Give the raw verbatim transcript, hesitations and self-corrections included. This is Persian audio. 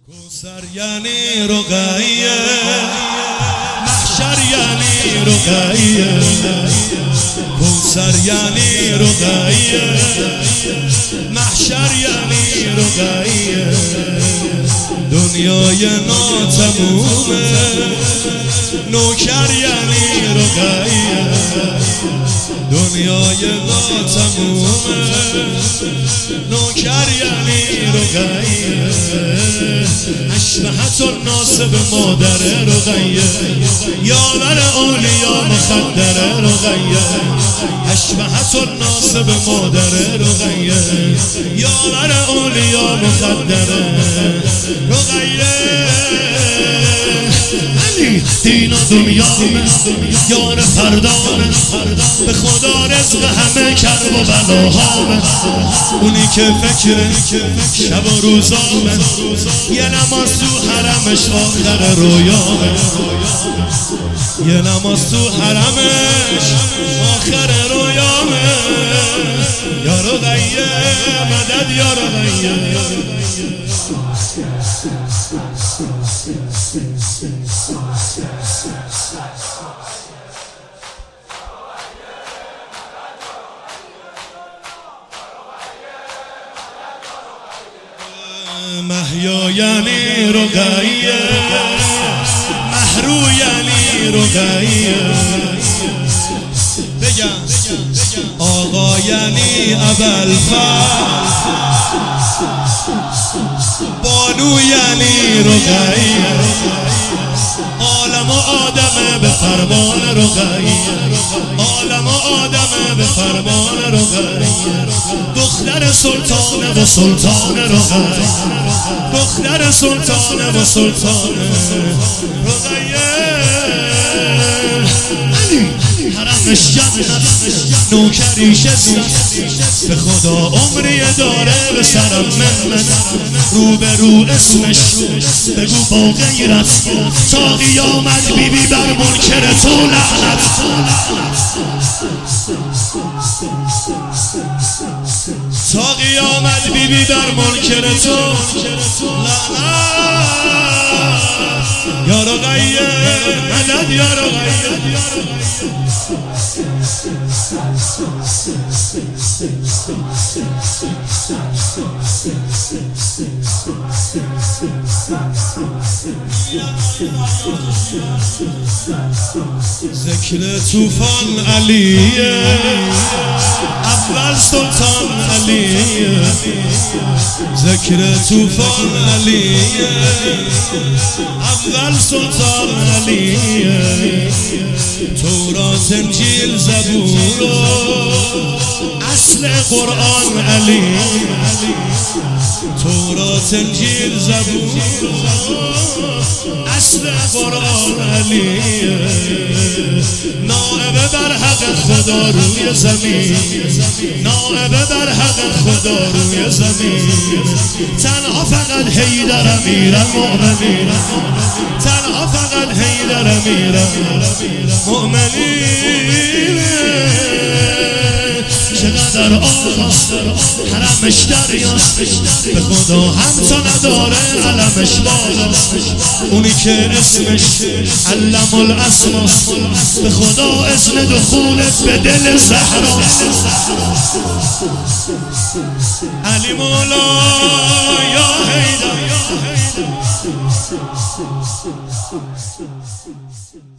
کوثر یعنی رقیه، محشر یعنی رقیه، کوثر یعنی رقیه، محشر یعنی رقیه، دنیای ناتمومه، نوکر یعنی رقیه، دنیای ناتمومه، نوکر یعنی رقیه، اشبهت الناس به مادر رقیه، یاور اولیا مخدر رقیه، اشبهت الناس به مادر رقیه، یاور اولیا مخدر رقیه، علی دین و دنیا یار فردانه، به خدا رزق همه کرب و بلاهامه، اونی که فکر شب و روزامه، یه نماز تو حرمش آخر رویامه، یه نماز تو حرمش آخر رویامه، یا رقیه مدد یا رقیه. محیا یعنی رقیه، محرو یعنی رقیه، بگم آقا یعنی ابوالفضل، بانو یعنی رقیه، عالم و آدم به فرمان رقیه، عالم و آدم به فرمان رقیه، دختر سلطان و سلطان رقیه، دختر سلطان و سلطان رقیه، حرمش جنت نوکریش است، به خدا عمری داره به سرم منت، رو به رو اسمش بگو با غیرت، تا قیامت بی بی بر منکر تو لعنت، تا قیامت بی بی بر منکر تو لعنت، یا رقیه مدد یا رقیه. ذکر طوفان علیه، اول سلطان علیه، ذکر طوفان علیه، اول سلطان علیه، تورات انجیل زبور و اصل قرآن علیه، تورات انجیل زبور اصل قرآن علیه، نائب بر حق خدا روی زمین، نائب بر حق خدا روی زمین، تنها فقط حیدر امیر المؤمنین، تنها فقط حیدر امیر المؤمنین، چقدر آقاست حرمش دریاست، به خدا همتا نداره علمش بالاست، اونی که اسمش علم الاسماست، به خدا اسم دخولت به دل زهراست، علی مولا یا حیدر.